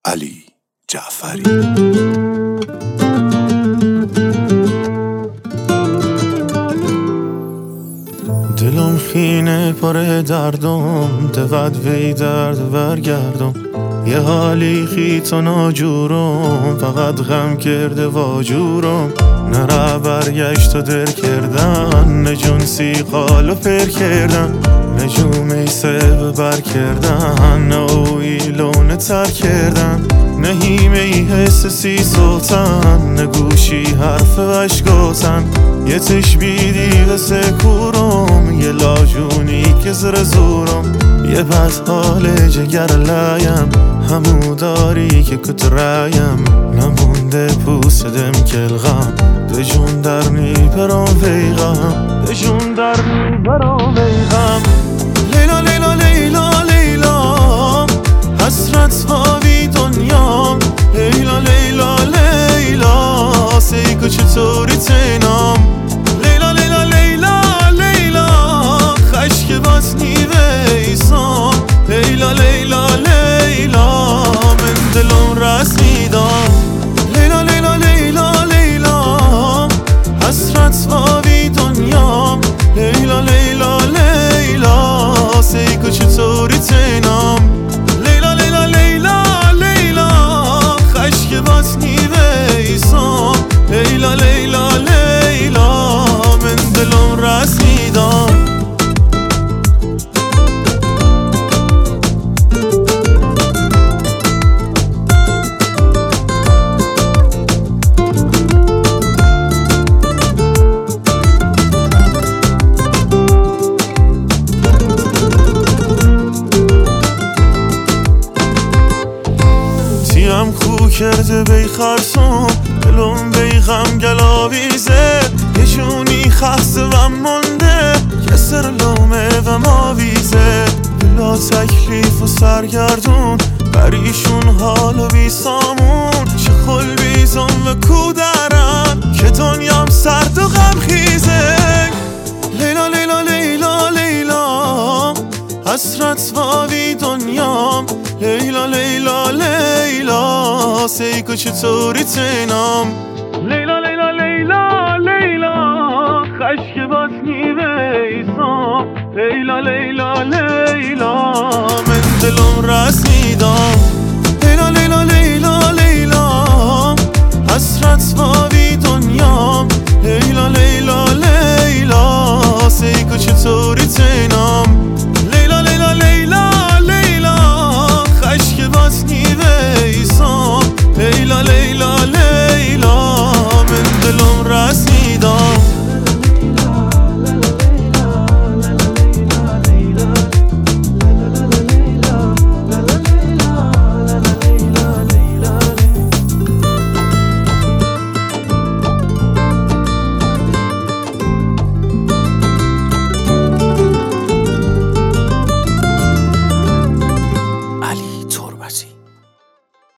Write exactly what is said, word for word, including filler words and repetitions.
علی جعفری. دلم خینه پر دردم، دود وی درد برگردم. یه حالی خیت و ناجورم، فقط غم کرده واجورم. نره برگشت و در کردن، نجون سیقال و پر کردن. نجوم ایسه ببر کردن، نوی لون تر کردن. نهیمه ای حس سی صوتن، نگوشی حرف وش گوتن. یه تشبیدی و سکورم، یه لاجونی که زر زورم. یه بد حال جگر لایم، همو داری که کترایم. نمونده پوسدم کلغم، دجون در نی برام ویغم. دجون در نی برام ویغم. لیلا لیلا لیلا لیلا، حسرت هاوی دنیام. لیلا لیلا لیلا، سیکو چطوری تینام. لیلا لیلا لیلا لیلا، خشک بطنی ویسام. لیلا لیلا لیلا، من دلم رسیدم. لیلا لیلا لیلا لیلا، حسرت هاوی دنیام. لیلا لیلا لیلا، سیکو چطوری تینام. لیلا لیلا لیلا لیلا، خشک بطنی ویسام. لیلا لیلا لیلا، من دلم رسیدم. تیم خو کرده بی خرسون، دلم بی غم گلاویزه. یه جونی خسته و مونده، کسر لومه و ماویزه. بلا تکلیف و سرگردون، بریشون حال و بی سامون. چه خل بیزم و کودرم، که دنیام سرد و غم خیزه. لیلا لیلا لیلا لیلا، حسرت واوی دنیام. لیلا لیلا لیلا، سیکو چطوری تینام. لیلا لیلا لیلا لیلا، خشک بطنی ویسام. لیلا لیلا لیلا، من دلم رسیدم. لیلا لیلا لیلا لیلا، حسرت واوی دنیام. لیلا لیلا لیلا، سیکو چطوری تینام. لیلا لیلا لیلا لیلا، خشک بطنی ویسام. لیلا لیلا لیلا، من دلم رسیدم.